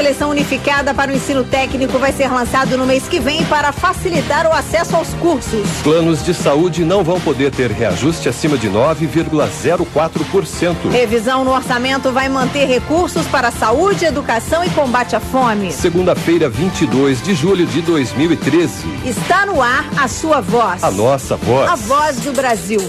Seleção Unificada para o Ensino Técnico vai ser lançado no mês que vem para facilitar o acesso aos cursos. Planos de saúde não vão poder ter reajuste acima de 9,04%. Revisão no orçamento vai manter recursos para saúde, educação e combate à fome. Segunda-feira, 22 de julho de 2013. Está no ar a sua voz. A nossa voz. A voz do Brasil.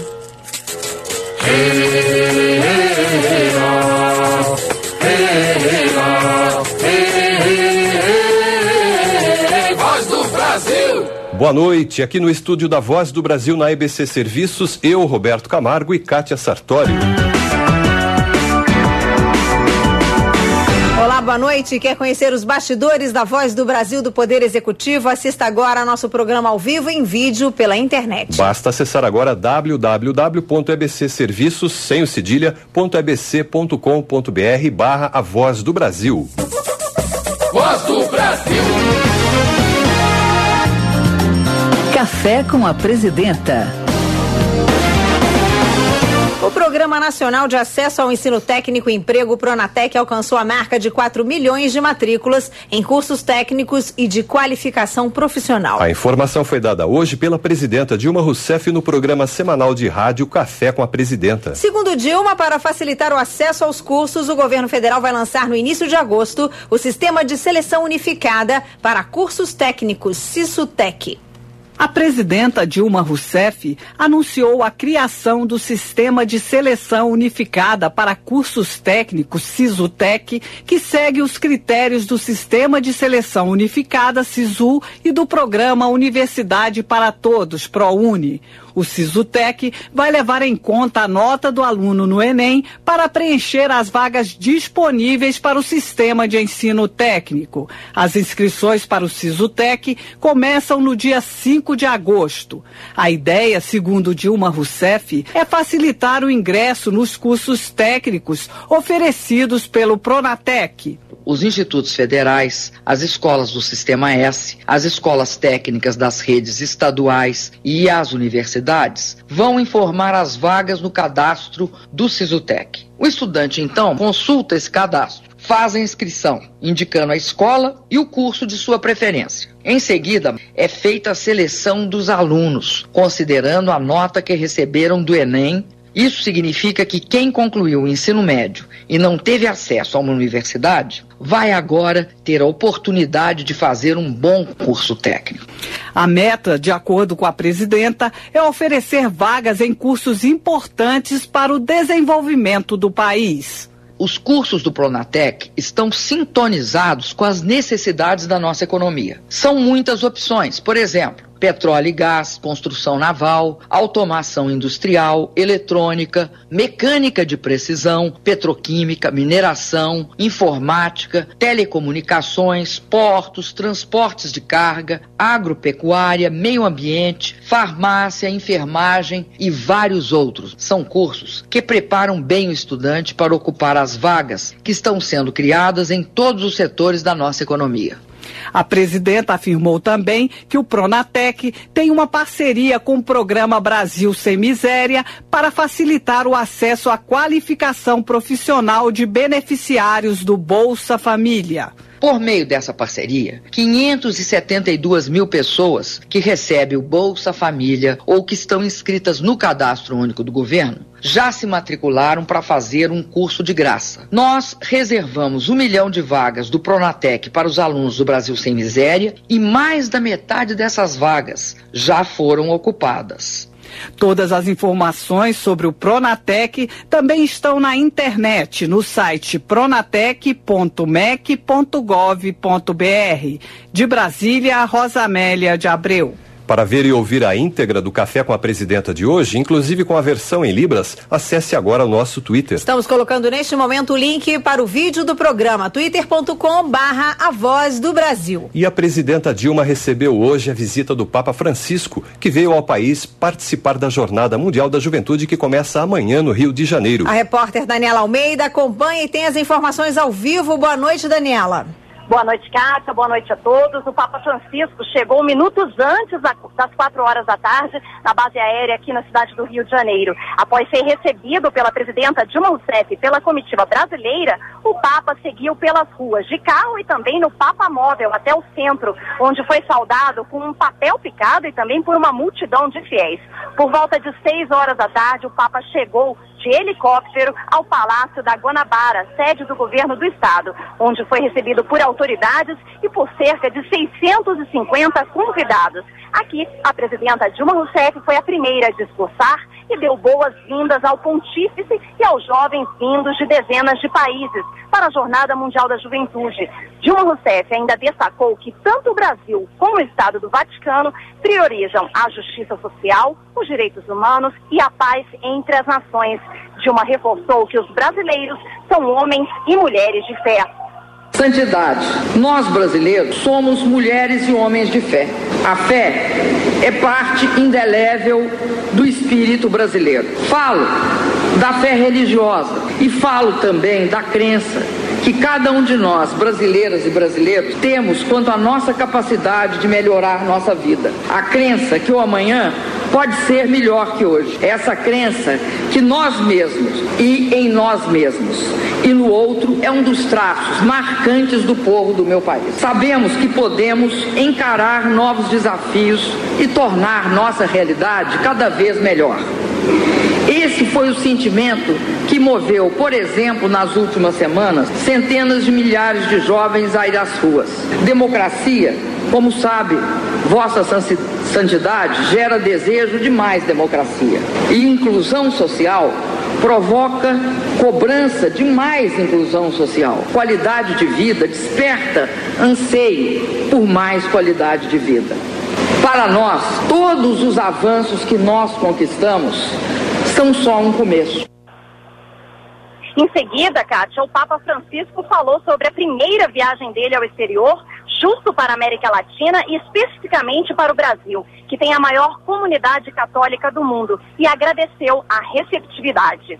Voz do Brasil. Boa noite, aqui no estúdio da Voz do Brasil na EBC Serviços, eu, Roberto Camargo e Kátia Sartori. Olá, boa noite. Quer conhecer os bastidores da Voz do Brasil do Poder Executivo? Assista agora nosso programa ao vivo em vídeo pela internet. Basta acessar agora www.ebcserviços, sem o cedilha.ebc.com.br/A Voz do Brasil. Voz do Brasil. Café com a Presidenta. O Programa Nacional de Acesso ao Ensino Técnico e Emprego, Pronatec, alcançou a marca de 4 milhões de matrículas em cursos técnicos e de qualificação profissional. A informação foi dada hoje pela presidenta Dilma Rousseff no programa semanal de rádio Café com a Presidenta. Segundo Dilma, para facilitar o acesso aos cursos, o governo federal vai lançar no início de agosto o Sistema de Seleção Unificada para Cursos Técnicos, SISUTEC. A presidenta Dilma Rousseff anunciou a criação do Sistema de Seleção Unificada para Cursos Técnicos, SISUTEC, que segue os critérios do Sistema de Seleção Unificada, SISU, e do Programa Universidade para Todos, ProUni. O SISUTEC vai levar em conta a nota do aluno no Enem para preencher as vagas disponíveis para o sistema de ensino técnico. As inscrições para o SISUTEC começam no dia 5 de agosto. A ideia, segundo Dilma Rousseff, é facilitar o ingresso nos cursos técnicos oferecidos pelo Pronatec. Os institutos federais, as escolas do Sistema S, as escolas técnicas das redes estaduais e as universidades vão informar as vagas no cadastro do SISUTEC. O estudante, então, consulta esse cadastro, faz a inscrição, indicando a escola e o curso de sua preferência. Em seguida, é feita a seleção dos alunos, considerando a nota que receberam do Enem. Isso significa que quem concluiu o ensino médio e não teve acesso a uma universidade vai agora ter a oportunidade de fazer um bom curso técnico. A meta, de acordo com a presidenta, é oferecer vagas em cursos importantes para o desenvolvimento do país. Os cursos do Pronatec estão sintonizados com as necessidades da nossa economia. São muitas opções, por exemplo, petróleo e gás, construção naval, automação industrial, eletrônica, mecânica de precisão, petroquímica, mineração, informática, telecomunicações, portos, transportes de carga, agropecuária, meio ambiente, farmácia, enfermagem e vários outros. São cursos que preparam bem o estudante para ocupar as vagas que estão sendo criadas em todos os setores da nossa economia. A presidenta afirmou também que o Pronatec tem uma parceria com o Programa Brasil Sem Miséria para facilitar o acesso à qualificação profissional de beneficiários do Bolsa Família. Por meio dessa parceria, 572 mil pessoas que recebem o Bolsa Família ou que estão inscritas no Cadastro Único do Governo já se matricularam para fazer um curso de graça. Nós reservamos 1 milhão de vagas do Pronatec para os alunos do Brasil Sem Miséria e mais da metade dessas vagas já foram ocupadas. Todas as informações sobre o Pronatec também estão na internet, no site pronatec.mec.gov.br. De Brasília, Rosamélia de Abreu. Para ver e ouvir a íntegra do Café com a Presidenta de hoje, inclusive com a versão em Libras, acesse agora o nosso Twitter. Estamos colocando neste momento o link para o vídeo do programa, twitter.com/A Voz do Brasil. E a presidenta Dilma recebeu hoje a visita do Papa Francisco, que veio ao país participar da Jornada Mundial da Juventude que começa amanhã no Rio de Janeiro. A repórter Daniela Almeida acompanha e tem as informações ao vivo. Boa noite, Daniela. Boa noite, Cátia. Boa noite a todos. O Papa Francisco chegou minutos antes das 4 horas da tarde na base aérea aqui na cidade do Rio de Janeiro. Após ser recebido pela presidenta Dilma Rousseff e pela comitiva brasileira, o Papa seguiu pelas ruas de carro e também no Papa Móvel até o centro, onde foi saudado com um papel picado e também por uma multidão de fiéis. Por volta de 6 horas da tarde, o Papa chegou de helicóptero ao Palácio da Guanabara, sede do governo do estado, onde foi recebido por autoridades e por cerca de 650 convidados. Aqui, a presidenta Dilma Rousseff foi a primeira a discursar e deu boas-vindas ao pontífice e aos jovens vindos de dezenas de países para a Jornada Mundial da Juventude. Dilma Rousseff ainda destacou que tanto o Brasil como o Estado do Vaticano priorizam a justiça social, os direitos humanos e a paz entre as nações. Dilma reforçou que os brasileiros são homens e mulheres de fé. Santidade. Nós brasileiros somos mulheres e homens de fé. A fé é parte indelével do espírito brasileiro. Falo da fé religiosa e falo também da crença que cada um de nós, brasileiras e brasileiros, temos quanto à nossa capacidade de melhorar nossa vida. A crença que o amanhã pode ser melhor que hoje. Essa crença que nós mesmos e em nós mesmos e no outro é um dos traços marcantes do povo do meu país. Sabemos que podemos encarar novos desafios e tornar nossa realidade cada vez melhor. Esse foi o sentimento que moveu, por exemplo, nas últimas semanas, centenas de milhares de jovens a ir às ruas. Democracia, como sabe, Vossa Santidade, gera desejo de mais democracia. E inclusão social provoca cobrança de mais inclusão social. Qualidade de vida desperta anseio por mais qualidade de vida. Para nós, todos os avanços que nós conquistamos são só um começo. Em seguida, Kátia, o Papa Francisco falou sobre a primeira viagem dele ao exterior, justo para a América Latina e especificamente para o Brasil, que tem a maior comunidade católica do mundo, e agradeceu a receptividade.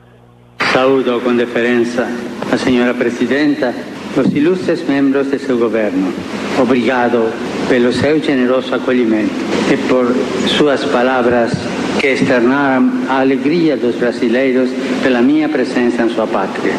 Saúdo com deferência a senhora presidenta, os ilustres membros de seu governo. Obrigado pelo seu generoso acolhimento e por suas palavras que externaram a alegria dos brasileiros pela minha presença em sua pátria.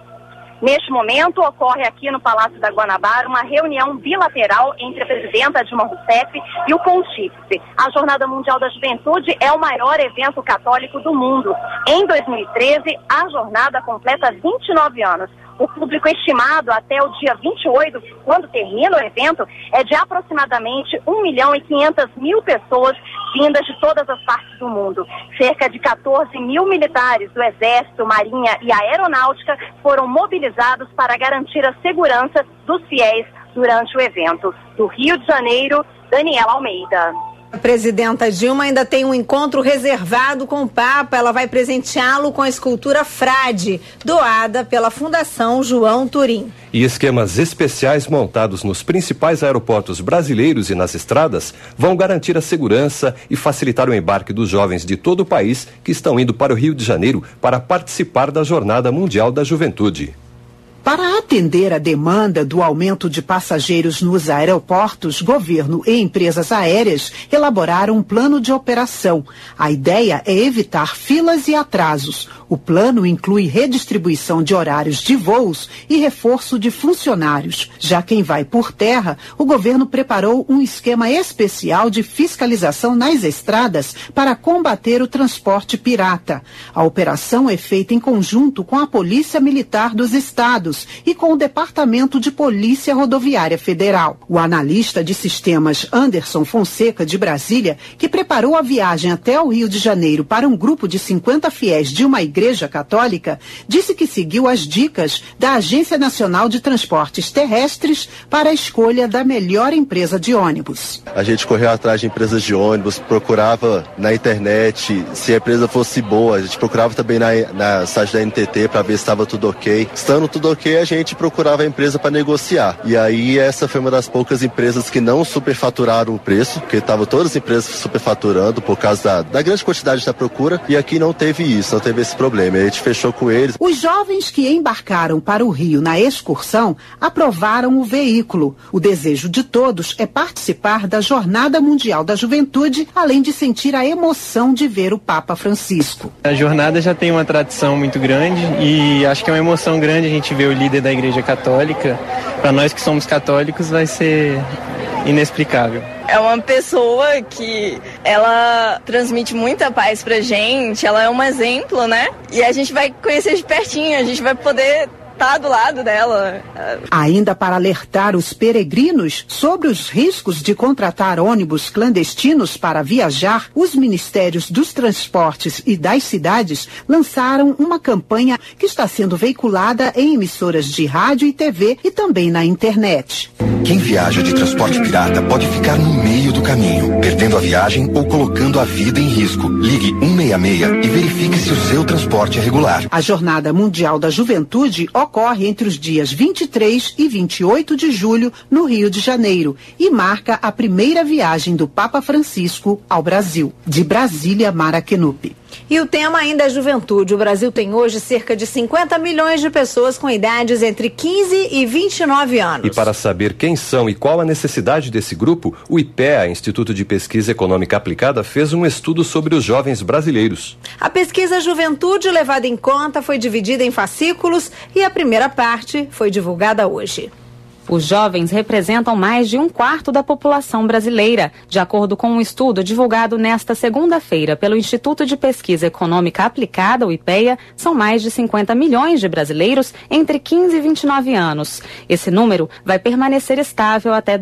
Neste momento, ocorre aqui no Palácio da Guanabara uma reunião bilateral entre a presidenta Dilma Rousseff e o pontífice. A Jornada Mundial da Juventude é o maior evento católico do mundo. Em 2013, a jornada completa 29 anos. O público estimado até o dia 28, quando termina o evento, é de aproximadamente 1.500.000 pessoas vindas de todas as partes do mundo. Cerca de 14 mil militares do Exército, Marinha e Aeronáutica foram mobilizados para garantir a segurança dos fiéis durante o evento. Do Rio de Janeiro, Daniela Almeida. A presidenta Dilma ainda tem um encontro reservado com o Papa. Ela vai presenteá-lo com a escultura Frade, doada pela Fundação João Turim. E esquemas especiais montados nos principais aeroportos brasileiros e nas estradas vão garantir a segurança e facilitar o embarque dos jovens de todo o país que estão indo para o Rio de Janeiro para participar da Jornada Mundial da Juventude. Para atender a demanda do aumento de passageiros nos aeroportos, governo e empresas aéreas elaboraram um plano de operação. A ideia é evitar filas e atrasos. O plano inclui redistribuição de horários de voos e reforço de funcionários. Já quem vai por terra, o governo preparou um esquema especial de fiscalização nas estradas para combater o transporte pirata. A operação é feita em conjunto com a Polícia Militar dos Estados e com o Departamento de Polícia Rodoviária Federal. O analista de sistemas Anderson Fonseca, de Brasília, que preparou a viagem até o Rio de Janeiro para um grupo de 50 fiéis de uma igreja católica, disse que seguiu as dicas da Agência Nacional de Transportes Terrestres para a escolha da melhor empresa de ônibus. A gente correu atrás de empresas de ônibus, procurava na internet se a empresa fosse boa, a gente procurava também na site da NTT para ver se estava tudo ok. Estando tudo ok, porque a gente procurava a empresa para negociar. E aí essa foi uma das poucas empresas que não superfaturaram o preço, porque estavam todas as empresas superfaturando por causa da grande quantidade da procura, e aqui não teve isso, não teve esse problema. A gente fechou com eles. Os jovens que embarcaram para o Rio na excursão aprovaram o veículo. O desejo de todos é participar da Jornada Mundial da Juventude, além de sentir a emoção de ver o Papa Francisco. A jornada já tem uma tradição muito grande e acho que é uma emoção grande a gente ver o líder da Igreja Católica. Para nós que somos católicos vai ser inexplicável. É uma pessoa que ela transmite muita paz pra gente, ela é um exemplo, né? E a gente vai conhecer de pertinho, a gente vai poder estar do lado dela. Ainda para alertar os peregrinos sobre os riscos de contratar ônibus clandestinos para viajar, os Ministérios dos Transportes e das Cidades lançaram uma campanha que está sendo veiculada em emissoras de rádio e TV e também na internet. Quem viaja de transporte pirata pode ficar no meio do caminho, perdendo a viagem ou colocando a vida em risco. Ligue 166 e verifique se o seu transporte é regular. A Jornada Mundial da Juventude ocorre entre os dias 23 e 28 de julho no Rio de Janeiro e marca a primeira viagem do Papa Francisco ao Brasil. De Brasília, Mara Kenupi. E o tema ainda é juventude. O Brasil tem hoje cerca de 50 milhões de pessoas com idades entre 15 e 29 anos. E para saber quem são e qual a necessidade desse grupo, o IPEA, Instituto de Pesquisa Econômica Aplicada, fez um estudo sobre os jovens brasileiros. A pesquisa Juventude levada em conta foi dividida em fascículos e a primeira parte foi divulgada hoje. Os jovens representam mais de 1/4 da população brasileira. De acordo com um estudo divulgado nesta segunda-feira pelo Instituto de Pesquisa Econômica Aplicada, o IPEA, são mais de 50 milhões de brasileiros entre 15 e 29 anos. Esse número vai permanecer estável até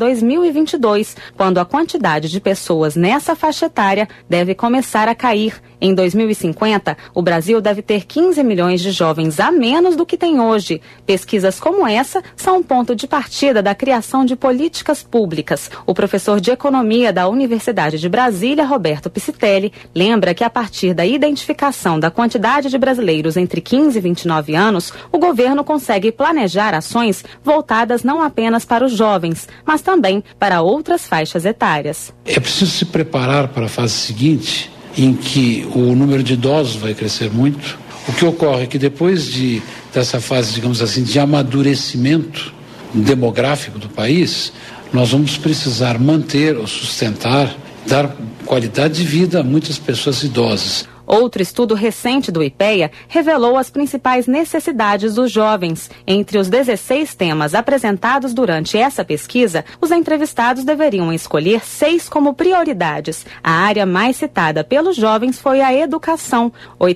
2022, quando a quantidade de pessoas nessa faixa etária deve começar a cair. Em 2050, o Brasil deve ter 15 milhões de jovens a menos do que tem hoje. Pesquisas como essa são um ponto de partida da criação de políticas públicas. O professor de Economia da Universidade de Brasília, Roberto Piscitelli, lembra que a partir da identificação da quantidade de brasileiros entre 15 e 29 anos, o governo consegue planejar ações voltadas não apenas para os jovens, mas também para outras faixas etárias. É preciso se preparar para a fase seguinte, em que o número de idosos vai crescer muito. O que ocorre é que depois dessa fase, digamos assim, de amadurecimento demográfico do país, nós vamos precisar manter ou sustentar, dar qualidade de vida a muitas pessoas idosas. Outro estudo recente do IPEA revelou as principais necessidades dos jovens. Entre os 16 temas apresentados durante essa pesquisa, os entrevistados deveriam escolher 6 como prioridades. A área mais citada pelos jovens foi a educação.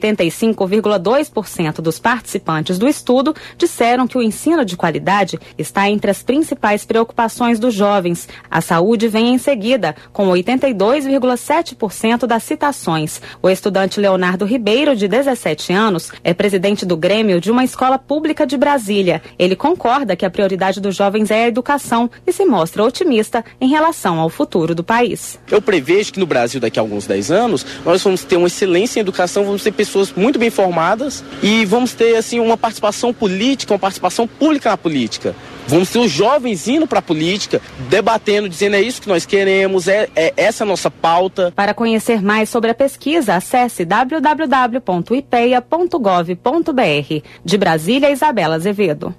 85,2% dos participantes do estudo disseram que o ensino de qualidade está entre as principais preocupações dos jovens. A saúde vem em seguida, com 82,7% das citações. O estudante Leonardo Ribeiro, de 17 anos, é presidente do Grêmio de uma escola pública de Brasília. Ele concorda que a prioridade dos jovens é a educação e se mostra otimista em relação ao futuro do país. Eu prevejo que no Brasil, daqui a alguns 10 anos, nós vamos ter uma excelência em educação, vamos ter pessoas muito bem formadas e vamos ter assim, uma participação política, uma participação pública na política. Vamos ter os jovens indo para a política, debatendo, dizendo é isso que nós queremos, essa a nossa pauta. Para conhecer mais sobre a pesquisa, acesse www.ipeia.gov.br. De Brasília, Isabela Azevedo.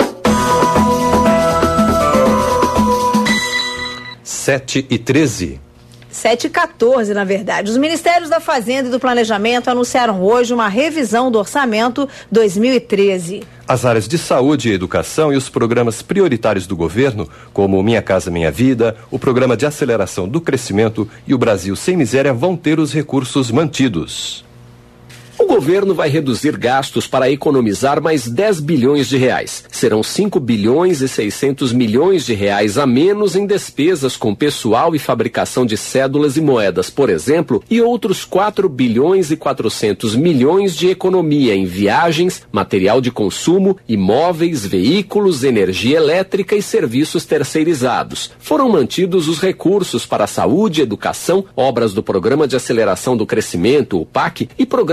7h13. 7h14, na verdade. Os Ministérios da Fazenda e do Planejamento anunciaram hoje uma revisão do orçamento 2013. As áreas de saúde e educação e os programas prioritários do governo, como o Minha Casa Minha Vida, o Programa de Aceleração do Crescimento e o Brasil Sem Miséria, vão ter os recursos mantidos. O governo vai reduzir gastos para economizar mais 10 bilhões de reais. Serão 5 bilhões e 600 milhões de reais a menos em despesas com pessoal e fabricação de cédulas e moedas, por exemplo, e outros 4 bilhões e 400 milhões de economia em viagens, material de consumo, imóveis, veículos, energia elétrica e serviços terceirizados. Foram mantidos os recursos para saúde, educação, obras do Programa de Aceleração do Crescimento, o PAC, e programas sociais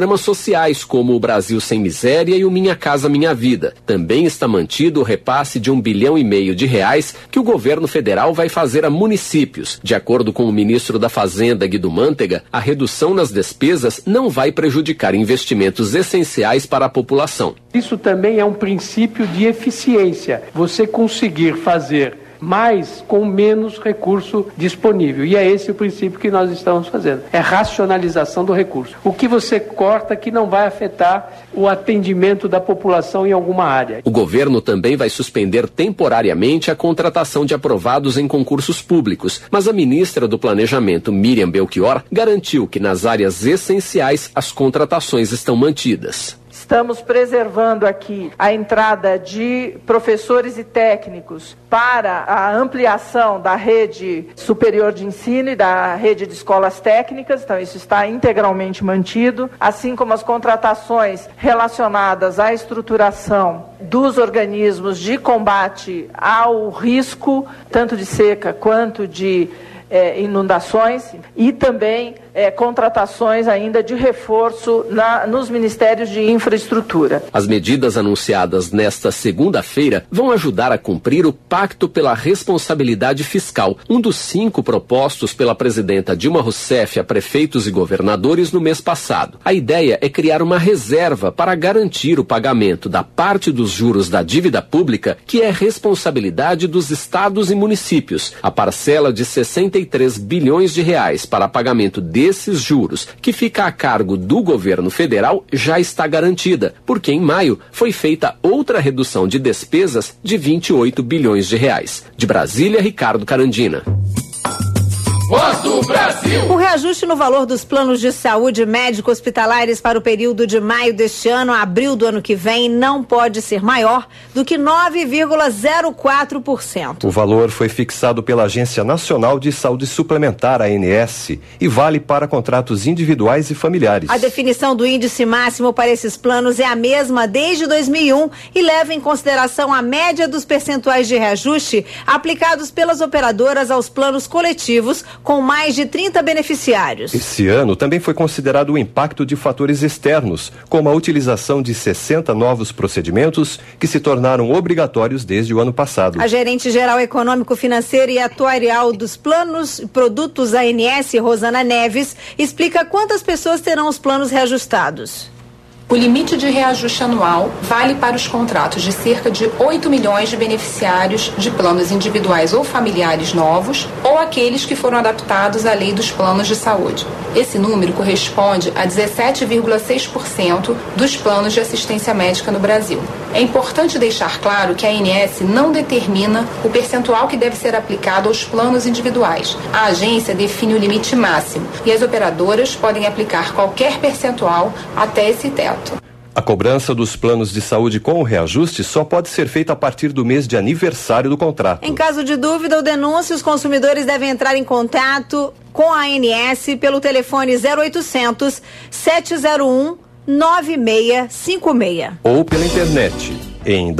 especiais como o Brasil Sem Miséria e o Minha Casa Minha Vida. Também está mantido o repasse de R$1,5 bilhão que o governo federal vai fazer a municípios. De acordo com o ministro da Fazenda, Guido Mantega, a redução nas despesas não vai prejudicar investimentos essenciais para a população. Isso também é um princípio de eficiência. Você conseguir fazer mais com menos recurso disponível. E é esse o princípio que nós estamos fazendo. É racionalização do recurso. O que você corta que não vai afetar o atendimento da população em alguma área. O governo também vai suspender temporariamente a contratação de aprovados em concursos públicos, mas a ministra do Planejamento, Miriam Belchior, garantiu que nas áreas essenciais as contratações estão mantidas. Estamos preservando aqui a entrada de professores e técnicos para a ampliação da rede superior de ensino e da rede de escolas técnicas, então isso está integralmente mantido, assim como as contratações relacionadas à estruturação dos organismos de combate ao risco, tanto de seca quanto de inundações, e também contratações ainda de reforço nos ministérios de infraestrutura. As medidas anunciadas nesta segunda-feira vão ajudar a cumprir o Pacto pela Responsabilidade Fiscal, um dos 5 propostos pela presidenta Dilma Rousseff a prefeitos e governadores no mês passado. A ideia é criar uma reserva para garantir o pagamento da parte dos juros da dívida pública, que é responsabilidade dos estados e municípios. A parcela de R$63 bilhões para pagamento desses juros, que fica a cargo do governo federal, já está garantida, porque em maio foi feita outra redução de despesas de R$28 bilhões. De Brasília, Ricardo Carandina. Voz do Brasil. O reajuste no valor dos planos de saúde médico-hospitalares para o período de maio deste ano a abril do ano que vem não pode ser maior do que 9,04%. O valor foi fixado pela Agência Nacional de Saúde Suplementar, ANS, e vale para contratos individuais e familiares. A definição do índice máximo para esses planos é a mesma desde 2001 e leva em consideração a média dos percentuais de reajuste aplicados pelas operadoras aos planos coletivos com mais de 30 beneficiários. Esse ano também foi considerado o impacto de fatores externos, como a utilização de 60 novos procedimentos que se tornaram obrigatórios desde o ano passado. A gerente geral econômico-financeira e atuarial dos planos e produtos ANS, Rosana Neves, explica quantas pessoas terão os planos reajustados. O limite de reajuste anual vale para os contratos de cerca de 8 milhões de beneficiários de planos individuais ou familiares novos ou aqueles que foram adaptados à lei dos planos de saúde. Esse número corresponde a 17,6% dos planos de assistência médica no Brasil. É importante deixar claro que a ANS não determina o percentual que deve ser aplicado aos planos individuais. A agência define o limite máximo e as operadoras podem aplicar qualquer percentual até esse teto. A cobrança dos planos de saúde com o reajuste só pode ser feita a partir do mês de aniversário do contrato. Em caso de dúvida ou denúncia, os consumidores devem entrar em contato com a ANS pelo telefone 0800 701 9656. Ou pela internet em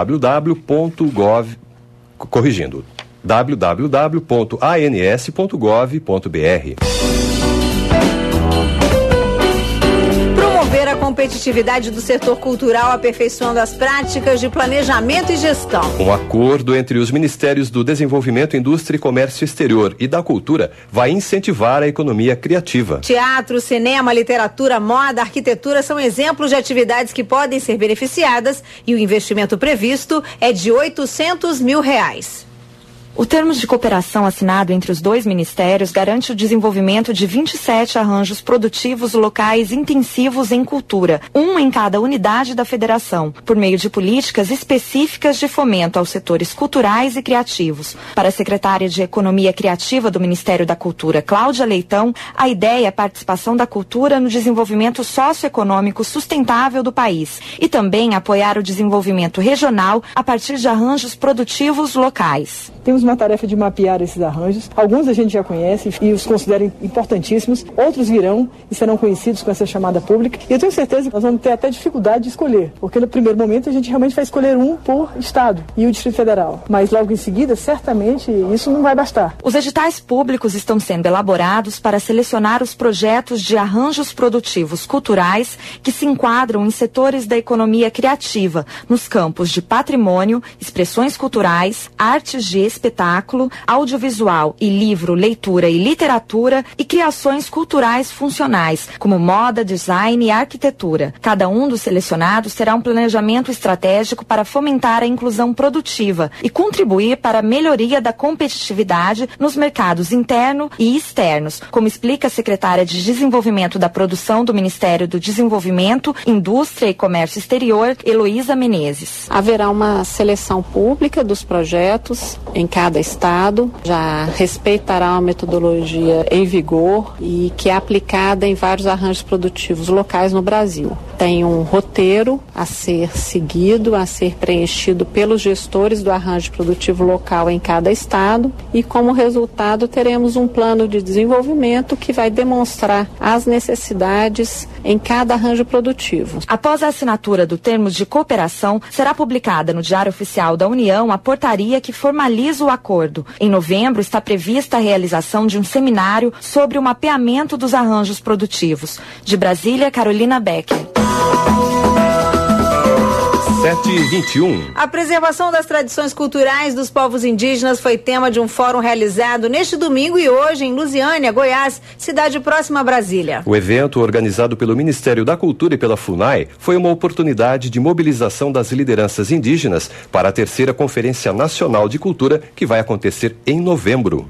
www.ans.gov.br. Promover a competitividade do setor cultural, aperfeiçoando as práticas de planejamento e gestão. Um acordo entre os Ministérios do Desenvolvimento, Indústria e Comércio Exterior e da Cultura vai incentivar a economia criativa. Teatro, cinema, literatura, moda, arquitetura são exemplos de atividades que podem ser beneficiadas e o investimento previsto é de R$800 mil. O termo de cooperação assinado entre os dois ministérios garante o desenvolvimento de 27 arranjos produtivos locais intensivos em cultura, um em cada unidade da federação, por meio de políticas específicas de fomento aos setores culturais e criativos. Para a secretária de Economia Criativa do Ministério da Cultura, Cláudia Leitão, a ideia é a participação da cultura no desenvolvimento socioeconômico sustentável do país e também apoiar o desenvolvimento regional a partir de arranjos produtivos locais. Temos uma tarefa de mapear esses arranjos. Alguns a gente já conhece e os considera importantíssimos. Outros virão e serão conhecidos com essa chamada pública. E eu tenho certeza que nós vamos ter até dificuldade de escolher, porque no primeiro momento a gente realmente vai escolher um por estado e o Distrito Federal. Mas logo em seguida, certamente, isso não vai bastar. Os editais públicos estão sendo elaborados para selecionar os projetos de arranjos produtivos culturais que se enquadram em setores da economia criativa, nos campos de patrimônio, expressões culturais, artes de espetáculo, audiovisual e livro, leitura e literatura e criações culturais funcionais, como moda, design e arquitetura. Cada um dos selecionados terá um planejamento estratégico para fomentar a inclusão produtiva e contribuir para a melhoria da competitividade nos mercados interno e externos, como explica a secretária de Desenvolvimento da Produção do Ministério do Desenvolvimento, Indústria e Comércio Exterior, Heloísa Menezes. Haverá uma seleção pública dos projetos em cada estado, já respeitará uma metodologia em vigor e que é aplicada em vários arranjos produtivos locais no Brasil. Tem um roteiro a ser seguido, a ser preenchido pelos gestores do arranjo produtivo local em cada estado e, como resultado, teremos um plano de desenvolvimento que vai demonstrar as necessidades em cada arranjo produtivo. Após a assinatura do termos de cooperação, será publicada no Diário Oficial da União a portaria que formaliza o acordo. Em novembro, está prevista a realização de um seminário sobre o mapeamento dos arranjos produtivos. De Brasília, Carolina Becker. 7h21. A preservação das tradições culturais dos povos indígenas foi tema de um fórum realizado neste domingo e hoje em Lusiânia, Goiás, cidade próxima a Brasília. O evento, organizado pelo Ministério da Cultura e pela FUNAI, foi uma oportunidade de mobilização das lideranças indígenas para a 3ª Conferência Nacional de Cultura, que vai acontecer em novembro.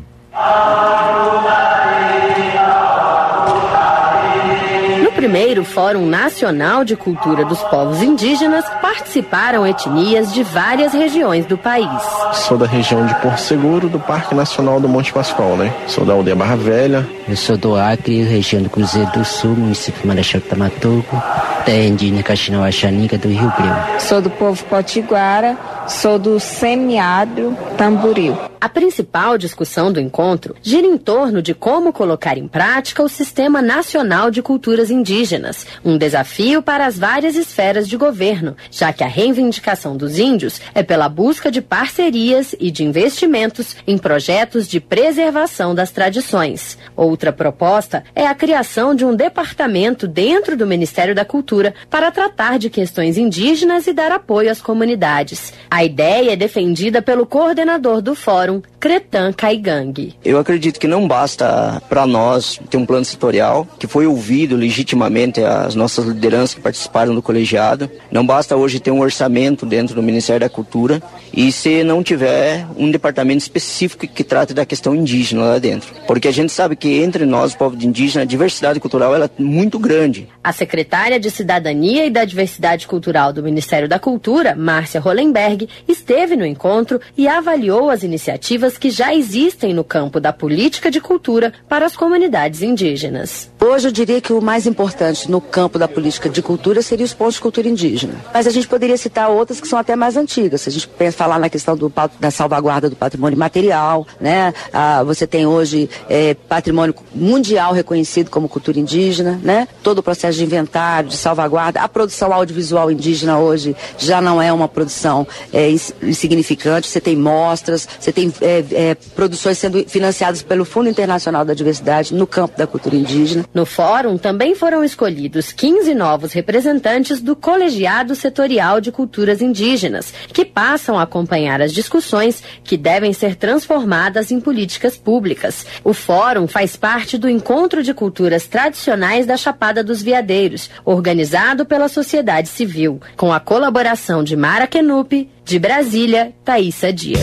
No primeiro Fórum Nacional de Cultura dos Povos Indígenas, participaram etnias de várias regiões do país. Sou da região de Porto Seguro, do Parque Nacional do Monte Pascoal, né? Sou da aldeia Barra Velha. Eu sou do Acre, região do Cruzeiro do Sul, município de Marechal Tamatoco, terra indígena Caxinau-Axanica do Rio Breu. Sou do povo potiguara, sou do semiárido Tamboril. A principal discussão do encontro gira em torno de como colocar em prática o Sistema Nacional de Culturas Indígenas, um desafio para as várias esferas de governo, já que a reivindicação dos índios é pela busca de parcerias e de investimentos em projetos de preservação das tradições. Outra proposta é a criação de um departamento dentro do Ministério da Cultura para tratar de questões indígenas e dar apoio às comunidades. A ideia é defendida pelo coordenador do fórum, Cretan Caigangue. Eu acredito que não basta para nós ter um plano setorial, que foi ouvido legitimamente as nossas lideranças que participaram do colegiado. Não basta hoje ter um orçamento dentro do Ministério da Cultura e se não tiver um departamento específico que trate da questão indígena lá dentro. Porque a gente sabe que entre nós, o povo indígena, a diversidade cultural ela é muito grande. A secretária de Cidadania e da Diversidade Cultural do Ministério da Cultura, Márcia Hollenberg, esteve no encontro e avaliou as iniciativas que já existem no campo da política de cultura para as comunidades indígenas. Hoje eu diria que o mais importante no campo da política de cultura seria os pontos de cultura indígena. Mas a gente poderia citar outras que são até mais antigas. Se a gente pensa falar na questão da salvaguarda do patrimônio material, né? Você tem hoje patrimônio mundial reconhecido como cultura indígena, né? Todo o processo de inventário, de salvaguarda. A produção audiovisual indígena hoje já não é uma produção insignificante. Você tem mostras, você tem produções sendo financiadas pelo Fundo Internacional da Diversidade no campo da cultura indígena. No fórum também foram escolhidos 15 novos representantes do Colegiado Setorial de Culturas Indígenas, que passam a acompanhar as discussões que devem ser transformadas em políticas públicas. O fórum faz parte do Encontro de Culturas Tradicionais da Chapada dos Veadeiros, organizado pela sociedade civil, com a colaboração de Mara Kenup, de Brasília, Thaísa Dias.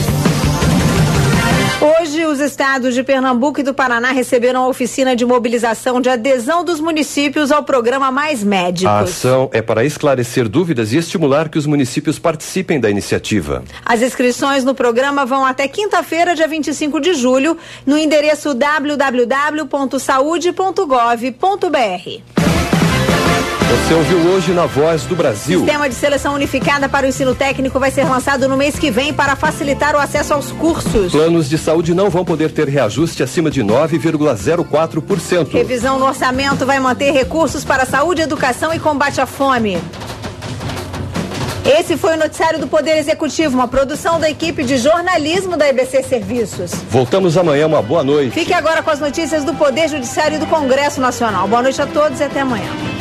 Hoje, os estados de Pernambuco e do Paraná receberam a oficina de mobilização de adesão dos municípios ao programa Mais Médicos. A ação é para esclarecer dúvidas e estimular que os municípios participem da iniciativa. As inscrições no programa vão até quinta-feira, dia 25 de julho, no endereço www.saude.gov.br. Você ouviu hoje na Voz do Brasil. O Sistema de Seleção Unificada para o Ensino Técnico vai ser lançado no mês que vem para facilitar o acesso aos cursos. Planos de saúde não vão poder ter reajuste acima de 9,04%. Revisão no orçamento vai manter recursos para saúde, educação e combate à fome. Esse foi o noticiário do Poder Executivo, uma produção da equipe de jornalismo da EBC Serviços. Voltamos amanhã, uma boa noite. Fique agora com as notícias do Poder Judiciário e do Congresso Nacional. Boa noite a todos e até amanhã.